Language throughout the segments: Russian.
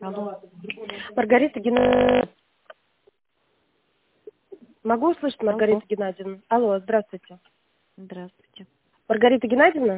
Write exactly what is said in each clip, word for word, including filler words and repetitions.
Алло. Маргарита Геннадьевна. Могу услышать Маргариту Алло. Геннадьевну? Алло, здравствуйте. Здравствуйте. Маргарита Геннадьевна?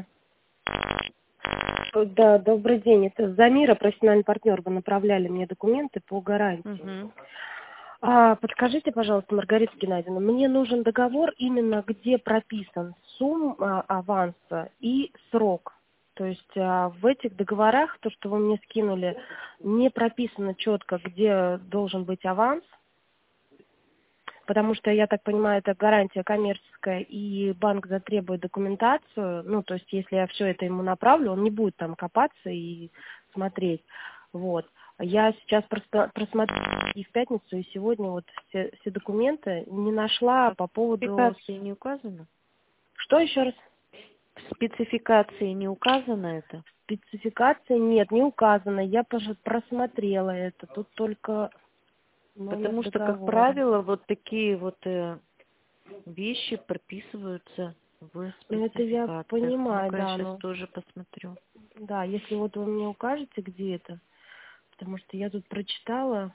Да, добрый день. Это Замира, профессиональный партнер. Вы направляли мне документы по гарантии. Угу. А, подскажите, пожалуйста, Маргарита Геннадьевна, мне нужен договор, именно где прописан сумма аванса и срок. То есть а, в этих договорах, то, что вы мне скинули, не прописано четко, где должен быть аванс, потому что, я так понимаю, это гарантия коммерческая, и банк затребует документацию. Ну, то есть, если я все это ему направлю, он не будет там копаться и смотреть. Вот. Я сейчас просто просмотрела и в пятницу, и сегодня вот все, все документы не нашла по поводу... Спецификации не указано? Что еще раз? В спецификации не указано это? Спецификации нет, не указано. Я тоже просмотрела это. Тут только номер Потому что, как договора. правило, вот такие вот э, вещи прописываются в Ну, это я спецификациях. понимаю, Ну-ка, я да, сейчас но... тоже посмотрю. Да, если вот вы мне укажете, где это, потому что я тут прочитала.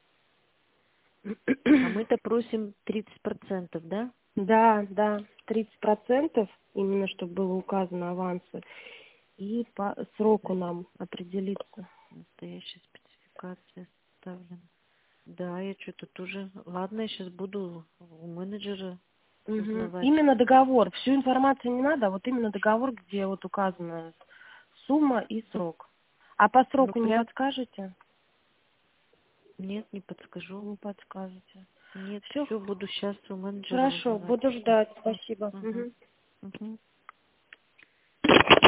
А мы-то просим тридцать процентов, да? Да, да, тридцать процентов, именно чтобы было указано авансы, и по сроку нам определиться. Настоящая спецификация составлена. Да, я что-то тоже... Ладно, я сейчас буду у менеджера Мгм. узнавать. Именно договор, всю информацию не надо, а вот именно договор, где вот указана сумма и срок. А по Ну, сроку не прям... подскажете? Нет, не подскажу. Не подскажете. Нет, Все, все, буду сейчас у менеджера хорошо, узнавать. буду ждать, спасибо. Угу. Мгм. Угу.